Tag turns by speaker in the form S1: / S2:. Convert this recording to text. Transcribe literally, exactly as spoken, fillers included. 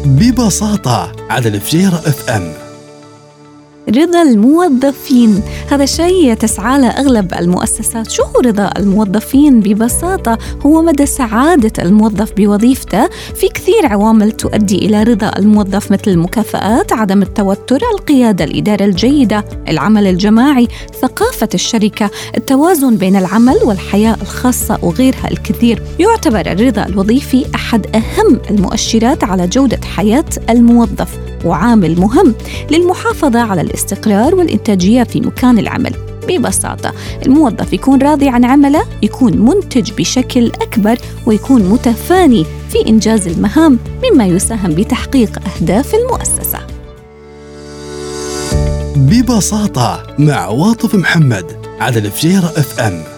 S1: ببساطة على الفجيرة اف ام.
S2: رضا الموظفين هذا شيء تسعى له أغلب المؤسسات. شو هو رضا الموظفين؟ ببساطة هو مدى سعادة الموظف بوظيفته. في كثير عوامل تؤدي إلى رضا الموظف، مثل المكافآت، عدم التوتر، القيادة، الإدارة الجيدة، العمل الجماعي، ثقافة الشركة، التوازن بين العمل والحياة الخاصة وغيرها الكثير. يعتبر الرضا الوظيفي أحد أهم المؤشرات على جودة حياة الموظف، وعامل مهم للمحافظة على الاستقرار والإنتاجية في مكان العمل. ببساطة الموظف يكون راضي عن عمله، يكون منتج بشكل أكبر، ويكون متفاني في إنجاز المهام، مما يساهم بتحقيق أهداف المؤسسة.
S1: ببساطة مع واطف محمد على الفجيرة اف ام.